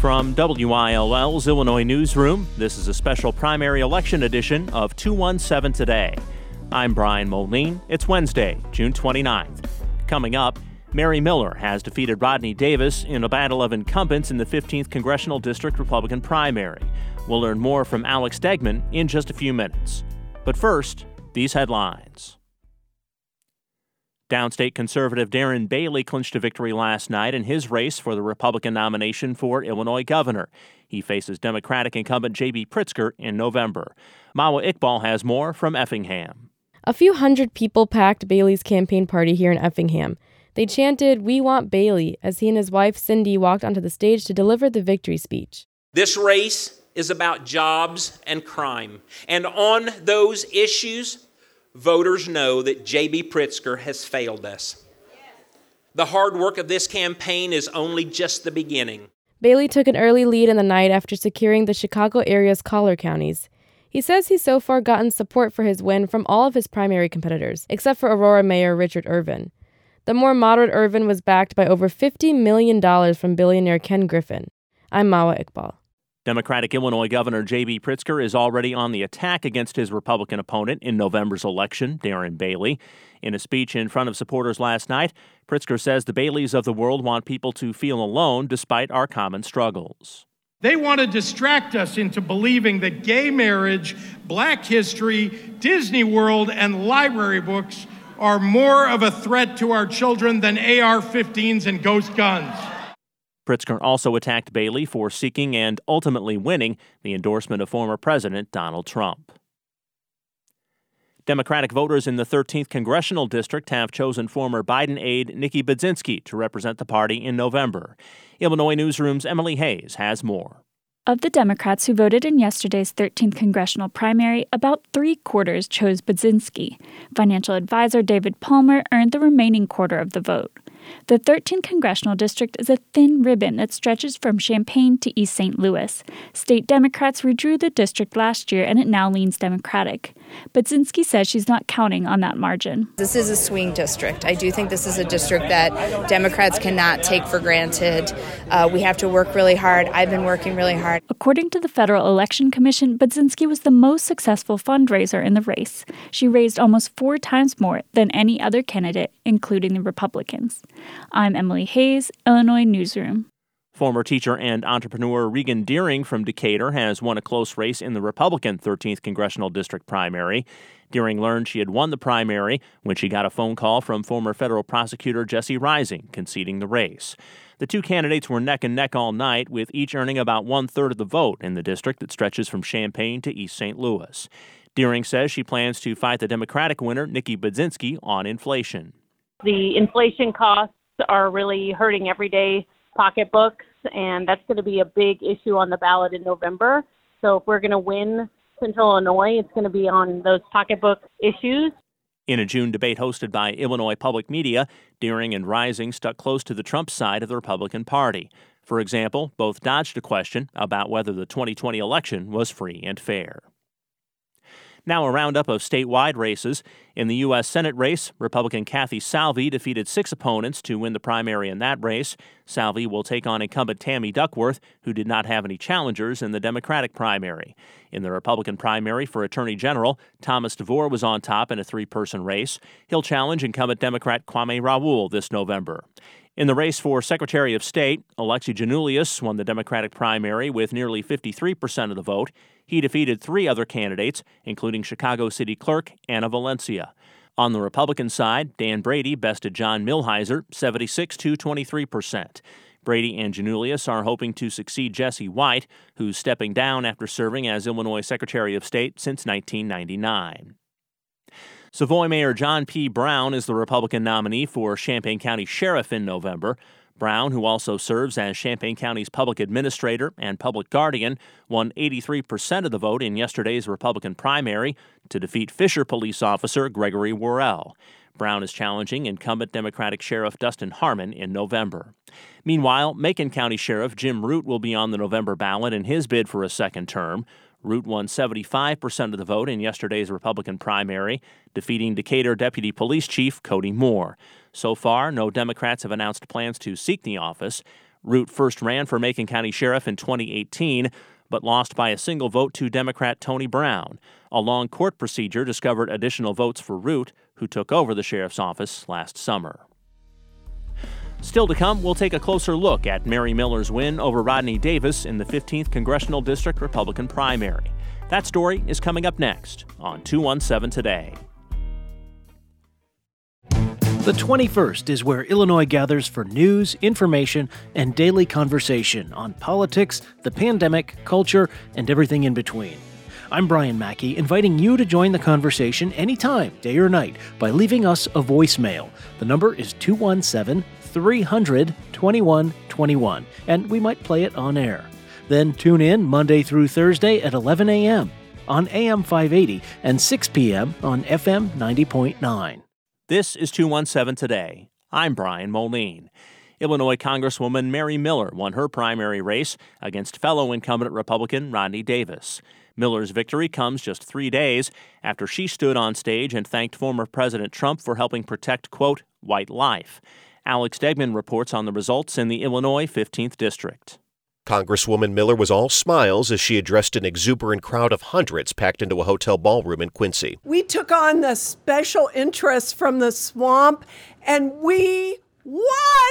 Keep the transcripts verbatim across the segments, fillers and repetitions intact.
From W I L L's Illinois Newsroom, this is a special primary election edition of two one seven Today. I'm Brian Moline. It's Wednesday, June twenty-ninth. Coming up, Mary Miller has defeated Rodney Davis in a battle of incumbents in the fifteenth Congressional District Republican primary. We'll learn more from Alex Degman in just a few minutes. But first, these headlines. Downstate conservative Darren Bailey clinched a victory last night in his race for the Republican nomination for Illinois governor. He faces Democratic incumbent J B Pritzker in November. Mawa Iqbal has more from Effingham. A few hundred people packed Bailey's campaign party here in Effingham. They chanted, "We want Bailey," as he and his wife Cindy walked onto the stage to deliver the victory speech. This race is about jobs and crime. And on those issues, voters know that J B Pritzker has failed us. The hard work of this campaign is only just the beginning. Bailey took an early lead in the night after securing the Chicago area's collar counties. He says he's so far gotten support for his win from all of his primary competitors, except for Aurora Mayor Richard Irvin. The more moderate Irvin was backed by over fifty million dollars from billionaire Ken Griffin. I'm Mawa Iqbal. Democratic Illinois Governor J B Pritzker is already on the attack against his Republican opponent in November's election, Darren Bailey. In a speech in front of supporters last night, Pritzker says the Baileys of the world want people to feel alone despite our common struggles. They want to distract us into believing that gay marriage, black history, Disney World, and library books are more of a threat to our children than A R fifteens and ghost guns. Pritzker also attacked Bailey for seeking and ultimately winning the endorsement of former President Donald Trump. Democratic voters in the thirteenth Congressional District have chosen former Biden aide Nikki Budzinski to represent the party in November. Illinois Newsroom's Emily Hayes has more. Of the Democrats who voted in yesterday's thirteenth congressional primary, about three-quarters chose Budzinski. Financial advisor David Palmer earned the remaining quarter of the vote. The thirteenth congressional district is a thin ribbon that stretches from Champaign to East Saint Louis. State Democrats withdrew the district last year, and it now leans Democratic. Budzinski says she's not counting on that margin. This is a swing district. I do think this is a district that Democrats cannot take for granted. Uh, we have to work really hard. I've been working really hard. According to the Federal Election Commission, Budzinski was the most successful fundraiser in the race. She raised almost four times more than any other candidate, including the Republicans. I'm Emily Hayes, Illinois Newsroom. Former teacher and entrepreneur Regan Deering from Decatur has won a close race in the Republican thirteenth Congressional District primary. Deering learned she had won the primary when she got a phone call from former federal prosecutor Jesse Rising conceding the race. The two candidates were neck and neck all night, with each earning about one-third of the vote in the district that stretches from Champaign to East Saint Louis. Deering says she plans to fight the Democratic winner, Nikki Budzinski, on inflation. The inflation costs are really hurting everyday pocketbooks, and that's going to be a big issue on the ballot in November. So if we're going to win Central Illinois, it's going to be on those pocketbook issues. In a June debate hosted by Illinois Public Media, Deering and Rising stuck close to the Trump side of the Republican Party. For example, both dodged a question about whether the twenty twenty election was free and fair. Now a roundup of statewide races. In the U S Senate race, Republican Kathy Salvi defeated six opponents to win the primary in that race. Salvi will take on incumbent Tammy Duckworth, who did not have any challengers in the Democratic primary. In the Republican primary for Attorney General, Thomas DeVore was on top in a three-person race. He'll challenge incumbent Democrat Kwame Raoul this November. In the race for Secretary of State, Alexi Janulius won the Democratic primary with nearly fifty-three percent of the vote. He defeated three other candidates, including Chicago City Clerk Anna Valencia. On the Republican side, Dan Brady bested John Milhiser, seventy-six to twenty-three percent. Brady and Janulius are hoping to succeed Jesse White, who's stepping down after serving as Illinois Secretary of State since nineteen ninety-nine. Savoy Mayor John P. Brown is the Republican nominee for Champaign County Sheriff in November. Brown, who also serves as Champaign County's public administrator and public guardian, won eighty-three percent of the vote in yesterday's Republican primary to defeat Fisher police officer Gregory Worrell. Brown is challenging incumbent Democratic Sheriff Dustin Harmon in November. Meanwhile, Macon County Sheriff Jim Root will be on the November ballot in his bid for a second term. Root won seventy-five percent of the vote in yesterday's Republican primary, defeating Decatur Deputy Police Chief Cody Moore. So far, no Democrats have announced plans to seek the office. Root first ran for Macon County Sheriff in twenty eighteen, but lost by a single vote to Democrat Tony Brown. A long court procedure discovered additional votes for Root, who took over the sheriff's office last summer. Still to come, we'll take a closer look at Mary Miller's win over Rodney Davis in the fifteenth Congressional District Republican primary. That story is coming up next on two one seven Today. The twenty-first is where Illinois gathers for news, information, and daily conversation on politics, the pandemic, culture, and everything in between. I'm Brian Mackey, inviting you to join the conversation anytime, day or night, by leaving us a voicemail. The number is two one seven, three hundred, twenty-one twenty-one, and we might play it on air. Then tune in Monday through Thursday at eleven a.m. on A M five eighty and six p.m. on F M ninety point nine. This is two one seven Today. I'm Brian Moline. Illinois Congresswoman Mary Miller won her primary race against fellow incumbent Republican Rodney Davis. Miller's victory comes just three days after she stood on stage and thanked former President Trump for helping protect, quote, white life. Alex Degman reports on the results in the Illinois fifteenth District. Congresswoman Miller was all smiles as she addressed an exuberant crowd of hundreds packed into a hotel ballroom in Quincy. We took on the special interest from the swamp, and we won!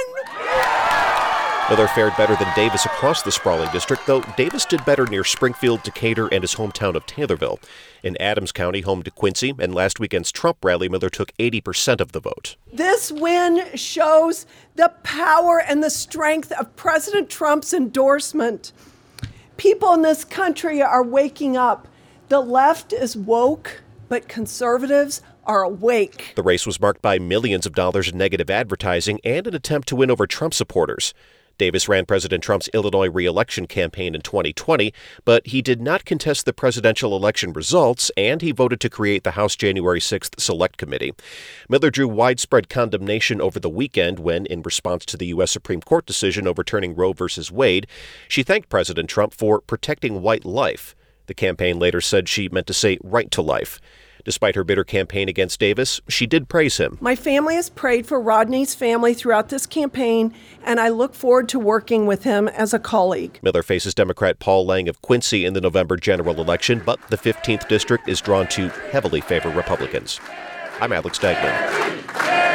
Miller fared better than Davis across the sprawling district, though Davis did better near Springfield, Decatur, and his hometown of Taylorville. In Adams County, home to Quincy, and last weekend's Trump rally, Miller took eighty percent of the vote. This win shows the power and the strength of President Trump's endorsement. People in this country are waking up. The left is woke, but conservatives are awake. The race was marked by millions of dollars in negative advertising and an attempt to win over Trump supporters. Davis ran President Trump's Illinois re-election campaign in twenty twenty, but he did not contest the presidential election results, and he voted to create the House January sixth Select Committee. Miller drew widespread condemnation over the weekend when, in response to the U S Supreme Court decision overturning Roe v. Wade, she thanked President Trump for protecting white life. The campaign later said she meant to say right to life. Despite her bitter campaign against Davis, she did praise him. My family has prayed for Rodney's family throughout this campaign, and I look forward to working with him as a colleague. Miller faces Democrat Paul Lang of Quincy in the November general election, but the fifteenth District is drawn to heavily favor Republicans. I'm Alex Degman.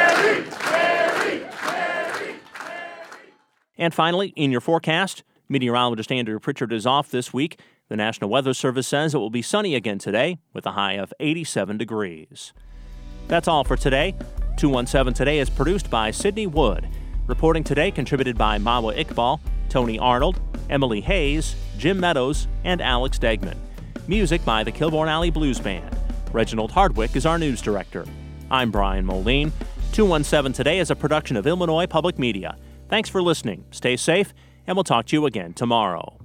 And finally, in your forecast, meteorologist Andrew Pritchard is off this week. The National Weather Service says it will be sunny again today with a high of eighty-seven degrees. That's all for today. two one seven Today is produced by Sydney Wood. Reporting today contributed by Mawa Iqbal, Tony Arnold, Emily Hayes, Jim Meadows, and Alex Degman. Music by the Kilbourne Alley Blues Band. Reginald Hardwick is our news director. I'm Brian Moline. two one seven Today is a production of Illinois Public Media. Thanks for listening. Stay safe, and we'll talk to you again tomorrow.